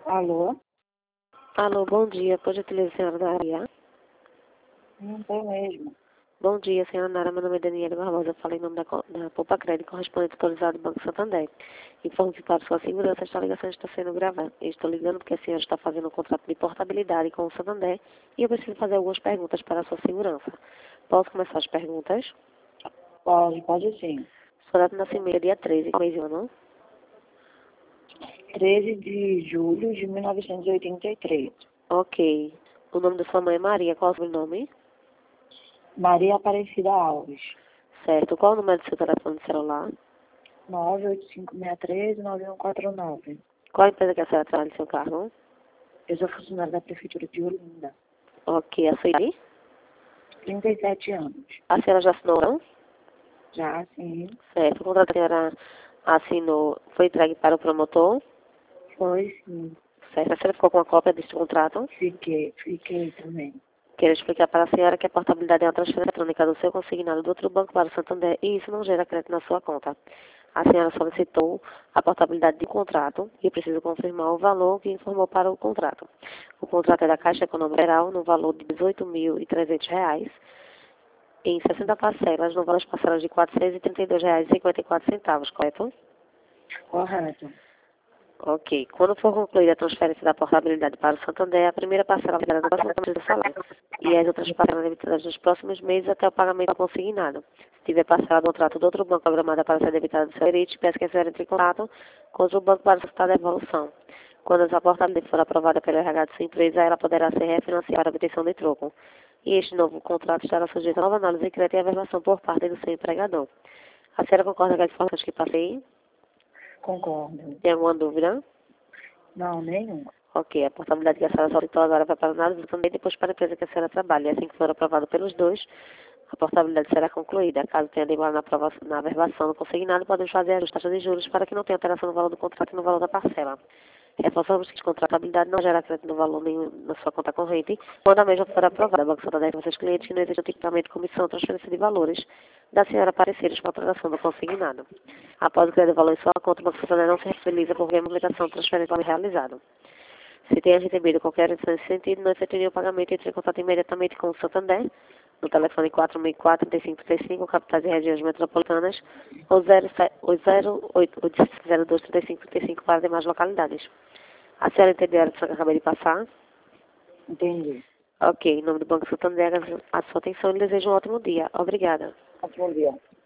Alô? Alô, bom dia. Pode utilizar a senhora Nara? Não tô mesmo. Bom dia, senhora Nara. Meu nome é Daniela Barbosa. Eu falei em nome da Poupa Crédito, correspondente autorizado do Banco Santander. Informo que para sua segurança esta ligação está sendo gravada. Eu estou ligando porque a senhora está fazendo um contrato de portabilidade com o Santander e eu preciso fazer algumas perguntas para a sua segurança. Posso começar as perguntas? Pode sim. Sua data de nascimento é dia 13, mês e ano? 13 de julho de 1983. Ok. O nome da sua mãe é Maria. Qual é o seu nome? Maria Aparecida Alves. Certo. Qual é o número do seu telefone celular? 985639149. Qual a empresa que a senhora trabalha no seu carro? Eu sou funcionária da Prefeitura de Olinda. Ok. A sua idade? 37 anos. A senhora já assinou, não? Já, sim. Certo. O contrato que a senhora assinou foi entregue para o promotor? Foi, sim. Certo. A senhora ficou com a cópia deste contrato? Fiquei também. Quero explicar para a senhora que a portabilidade é uma transferência eletrônica do seu consignado do outro banco para o Santander e isso não gera crédito na sua conta. A senhora solicitou a portabilidade de contrato e eu preciso confirmar o valor que informou para o contrato. O contrato é da Caixa Econômica Federal no valor de R$ 18.300 em 60 parcelas, no valor das parcelas de R$ 432,54, correto? Correto. Ok. Quando for concluída a transferência da portabilidade para o Santander, a primeira parcela será no próximo mês do salário e as outras parcelas debitadas nos próximos meses até o pagamento consignado. Se tiver parcela do contrato do outro banco programada para ser debitada do seu gerente, peço que a senhora entre em contato com outro banco para solicitar a devolução. Quando essa portabilidade for aprovada pelo RH de sua empresa, ela poderá ser refinanciada para obtenção de troco. E este novo contrato estará sujeito a nova análise de crédito e averbação por parte do seu empregador. A senhora concorda com as informações que passei? Concordo. Tem alguma dúvida? Não, nenhuma. Ok, a portabilidade que a senhora solicitou agora vai para a análise também depois para a empresa que a senhora trabalha. E assim que for aprovado pelos dois, a portabilidade será concluída. Caso tenha demora na averbação do consignado, podemos fazer as taxas de juros para que não tenha alteração no valor do contrato e no valor da parcela. Reforçamos que a contratabilidade não gera crédito no valor nenhum na sua conta corrente, quando a mesma for aprovada. O Banco Santander para seus clientes que não existe antecipadamente comissão ou transferência de valores da senhora pareceres para a transação do consignado. Após o crédito valor em sua conta, o Banco Santander não se responsabiliza por qualquer movimentação ou transferência realizada. Se tenha recebido qualquer informação nesse sentido, não efetuaria o pagamento e entre em contato imediatamente com o Santander, no telefone 464-3535, capitais e regiões metropolitanas, ou 0802-3535 para demais localidades. A senhora entendeu a lição que eu acabei de passar? Entendi. Ok, em nome do Banco Santander, a sua atenção e lhe desejo um ótimo dia. Obrigada. Bom dia.